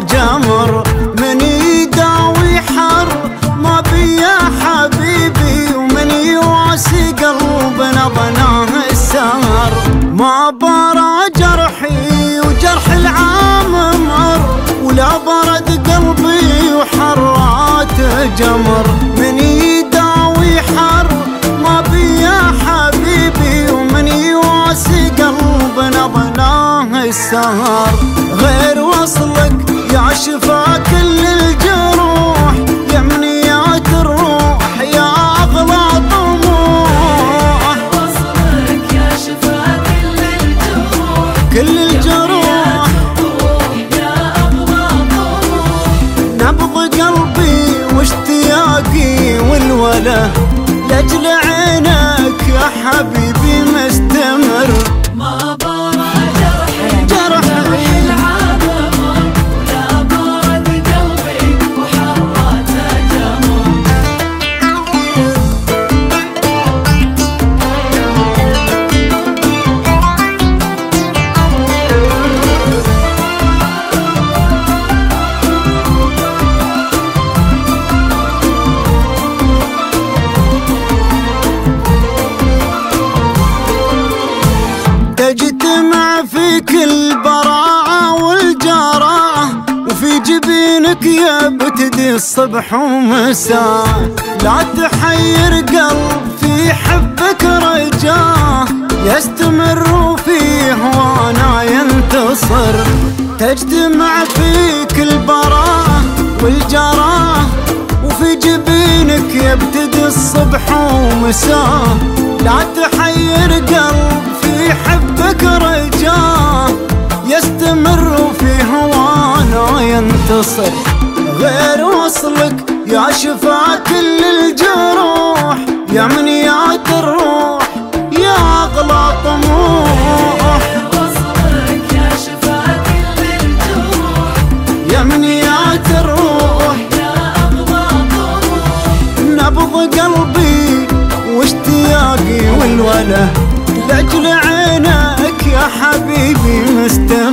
جمر، من يداوي حر ما بي يا حبيبي، ومن يواسي قلبنا ظناه السهر. ما برى جرحي وجرح العام مر، ولا برد قلبي وحرات جمر، من يداوي حر ما بي يا حبيبي، ومن يواسي قلبنا ظناه السهر. غير وصلك يا شفا كل الجروح، يا منيات الروح يا أغلى طموح. وصلك يا شفا كل الجروح، كل الجروح يا أغلى طموح. نبض قلبي واشتياقي والوله لأجل عينك يا حبيبي مستمر. ما برى جرحي جرحي العام مر، ولا برد قلبي وحرات جمر. تجتمع فيك البراعة والجراءة، وفي جبينك يا بتدي الصبح ومساء. لا تحير قلب في حبك رجاه، يستمر فيه وانا ينتصر. تجتمع فيك البراءة والجراءة، وفي جبينك يبتدي الصبح ومساء. لا تحير قلب في حبك رجاه، يستمر فيه وانا ينتصر. غير وصلك يا شفا كل الجروح، يا منيات الروح يا أغلى طموح. وصلك يا شفا كل الجروح، يا منيات الروح يا أغلى طموح. نبض قلبي واشتياقي والوله لأجل عينك يا حبيبي مستمر.